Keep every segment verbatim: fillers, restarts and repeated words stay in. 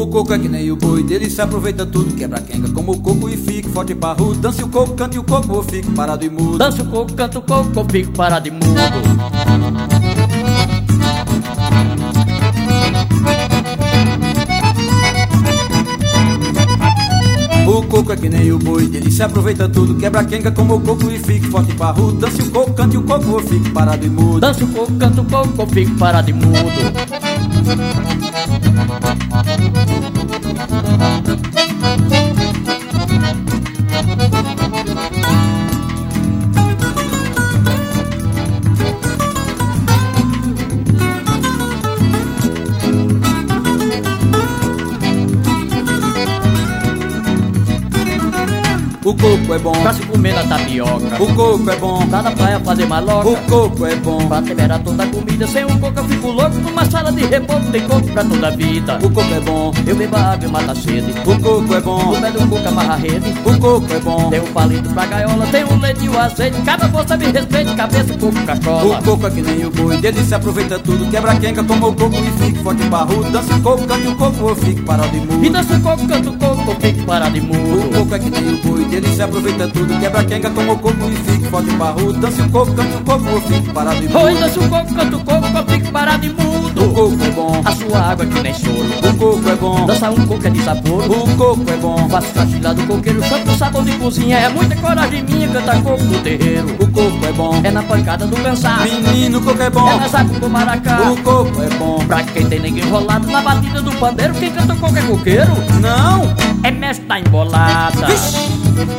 O coco é que nem o boi, dele se aproveita tudo, quebra a quenga como o coco e fica forte e parrudo. Dance o coco, cante o coco, ou fique parado e mudo. Dance o coco, canta o coco, ou fique parado e mudo. O coco é que nem o boi, dele se aproveita tudo, quebra a quenga como o coco e fique forte e parrudo. Dance o coco, cante o coco, ou fique parado e mudo. Dance o coco, canta o coco, ou fique parado e mudo. O coco é bom pra se comer na tapioca. O coco é bom lá na praia fazer maloca. O coco é bom pra temperar toda a comida. Sem o coco eu fico louco. Numa sala de repouso tem coco pra toda a vida. O coco é bom, eu bebo água e mata a sede. O coco é bom, o pé do coco amarra a rede. O coco é bom, tem um palito pra gaiola. Tem o leite e o azeite. Cada moça me respeite, cabeça, coco, cachola. O coco é que nem o boi, dele se aproveita tudo, quebra a quenga como o coco e fique forte e parrudo. Dança o coco, cante o coco, ou fique parado e mudo. E dança o coco, canta o coco, ou fique parado e mudo. O coco é que nem o boi, dele se aproveita tudo, quebra a quenga como o coco e fique forte e parrudo. Dança o coco, cante o coco, ou fique parado e mudo. Oi, dança o coco, canta o coco, ou fique parado e mudo. O coco é bom, a sua água que nem soro. O coco é bom, dança um coco é de sabor. O coco é bom, faço chachilha do coqueiro, chanto sabor de cozinha. É muita coragem minha cantar coco no terreiro. O coco é bom, é na pancada do cansaço. Menino, o coco é bom, é na zaca do maracá. O coco é bom, pra quem tem ninguém enrolado na batida do pandeiro. Quem canta coco é coqueiro? Não, é mestre da embolada. Vixe.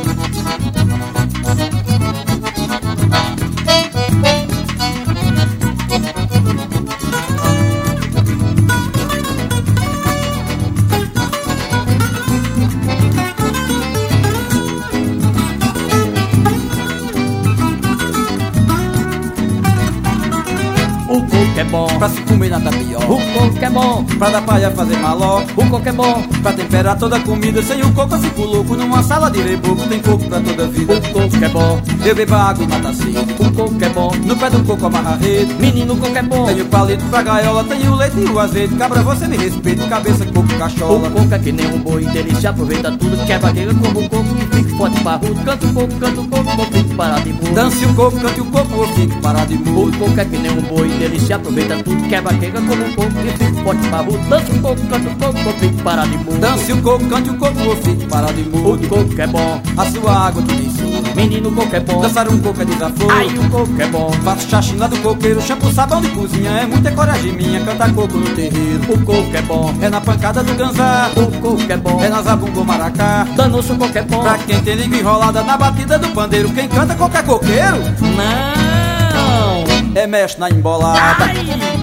O coco é bom pra se comer na tapioca. O coco é bom pra da praia fazer maloca. O coco é bom pra temperar toda a comida. Sem o coco eu fico louco. Numa sala de reboco tem coco pra toda a vida. O coco é bom eu bebo água e mata a sede. O coco é bom no pé do coco amarra a rede. Menino, o coco é bom. Tenho palito pra gaiola, tenho leite e o azeite. Cabra, você me respeita, cabeça, coco, cachola. O coco é que nem um boi, dele se aproveita tudo. Quebra a quenga como o coco que fique forte e parrudo. Canta o coco, canta o coco, ou fique parado e mudo. Dance o coco, cante o coco, ou fique parado e mudo. O coco é que nem um boi, dele se aproveita tudo. Quebra a quenga como um coco que fique forte e parrudo. Dança o coco, canta o coco, ou fique parado e mudo. Dance o coco, cante o coco, ou fique parado e mudo. O coco é bom, a sua água que tem soro. Menino, o coco é bom, dançar um coco é desaforo. Ai, o coco é bom, faço chachina do coqueiro, shampoo, sabão de cozinha. É muita coragem minha, cantar coco no terreiro. O coco é bom, é na pancada do ganzá. O coco é bom, é na zabumbo maracá. Danoso, o coco é bom, pra quem tem língua enrolada na batida do pandeiro. Quem canta coco é coqueiro? Não, é mestre na embolada. Ai.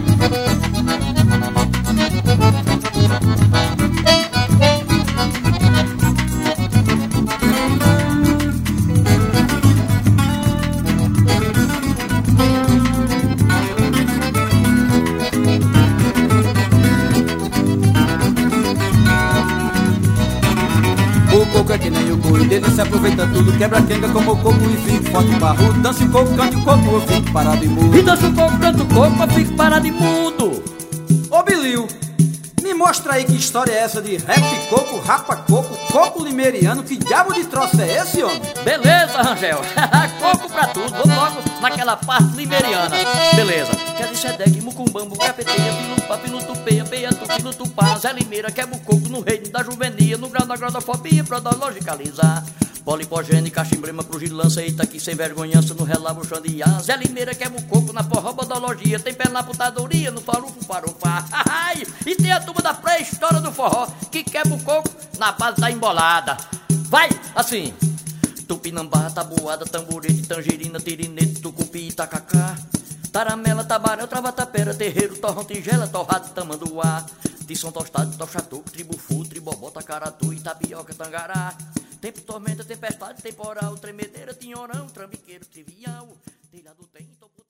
O coco é que nem o boi, dele se aproveita tudo. Quebra a quenga como o coco e fique forte e parrudo. Dança o coco, cante o coco, ou fique parado e mudo. E dança o coco, canta o coco, ou fique parado e mudo. Ô Bilil, me mostra aí que história é essa de rap coco, rapa coco, coco limeriano. Que diabo de troço é esse, homem? Beleza, Rangel. Coco pra tudo. Vamos logo naquela parte limeriana. Beleza. Quer Xedeque, mucumbambo, capeteia, pilupa, pilutupeia, peia, tupilu, tupá, Zé Limeira, quebra o coco no reino da juvenia, no grau da gradofobia, pra dar logicalizar. Polipogênio, cachimbrema, progilança, eita que sem vergonhança, no relavo, xandiá. Zé Limeira, quebra o coco na forrobodologia, tem pé na putadoria, no farufo, farufá. E tem a turma da pré-história do forró, que quebra o coco na base da embolada. Vai, assim. Tupinambá, tabuada, tamborete, tangerina, tirinete, tucupi, itacacá. Taramela, tabarel, travatapera, terreiro, torrão, tigela, torrado, tamanduá. Tição tostado, tochatuco, tribufu, tribobó, tacaratu, itapioca, tangará. Tempo, tormenta, tempestade, temporal, tremedeira, tinhorão, trambiqueiro, trivial. Telhado tem